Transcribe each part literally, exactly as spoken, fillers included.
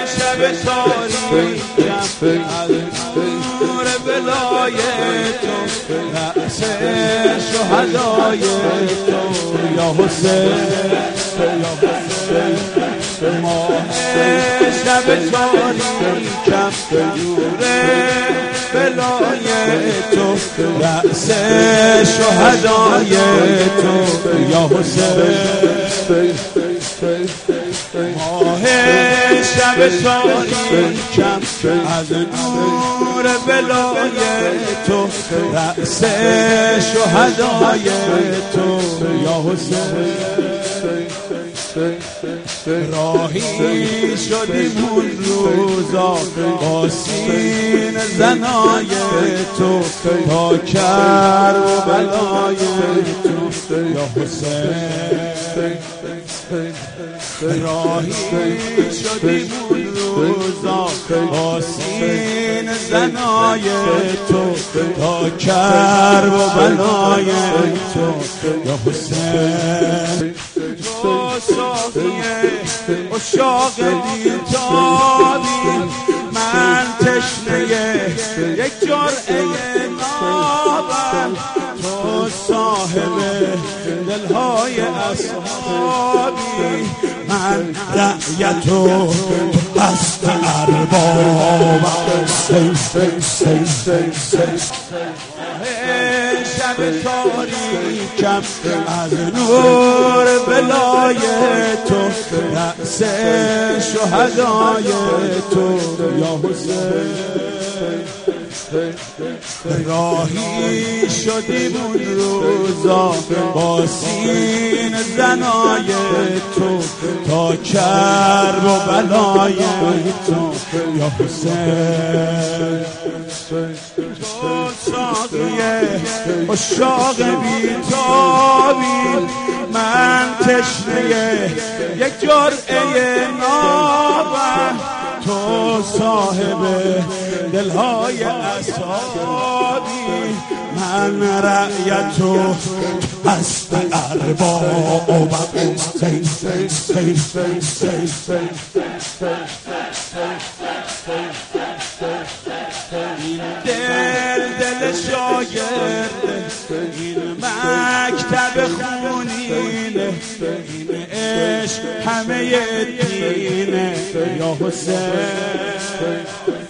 شب تاریکم از نور ولایت تو، رأس شهدای تو یا حسین یا حسین. ماه شب تاریکم نور ولایت تو، رأس شهدای تو یا حسین. ماه شب تاریکم از نور ولایت تو، رأس شهدای تو یا حسین. راهی شدیم اون روزا با سینه زنای تو، تا کربلای تو یا حسین. راهی شدیم اون روزا با سینه زنای تو، تا کربلای تو یا حسین. تو صافیه عشاق بیتابی، من تشنه یک جرعه نابم. تو صاحب دلهای اصحابی، من رعیت و تو قصد اربابم. شب تاریکم از نور ولایت تو، رأس شهدای تو یا حسین. راهی شدیم اون روزا با سینه زنای تو، تا کرب و بلای تو یا حسین. تو ساقیه عشاق بیتابی، من تشنه یک جرعه نابم. تو صاحب دلهای اصحابی، من رعیت و هست اربابم. این دل دل شاگرده، این مکتب خونینه، این عشق همه دینه یا حسین.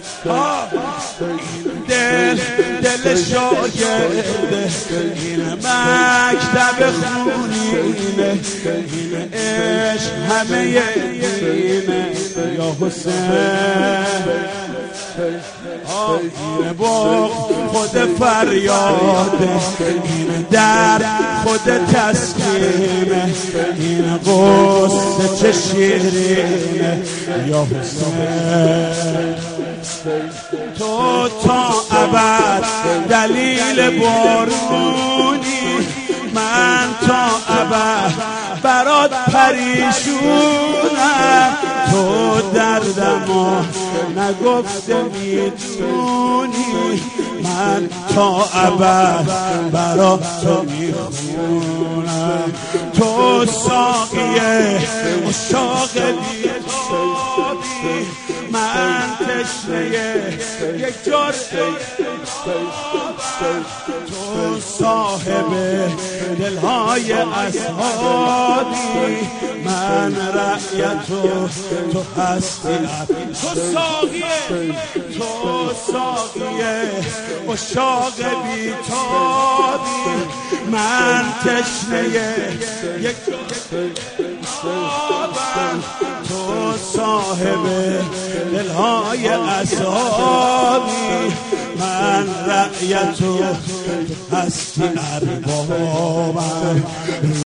این دل دل شاگرده، این مکتب خونینه، این عشق همه دینه یا حسین. این باغ خود فریاده، این در خود تسکینه، این قصه چه شیرینه یا حسین. تو تا ابد دلیل بارونی، من تا ابد برات پریشونم. تو دردمو نگفته میتونی، من تا ابد برات تو میخونم. تو ساقیه عشاق بیتابی، من تشنه یک جرعه نابم. تو صاحب دلهای اصحابی، من رعیت و تو هستی. تو ساقیه تو ساقیه عشاق بیتابی، من تشنه یک جرعه نابم. تو صاحب دلهای اصحابی، من رعیت و هستی اربابم.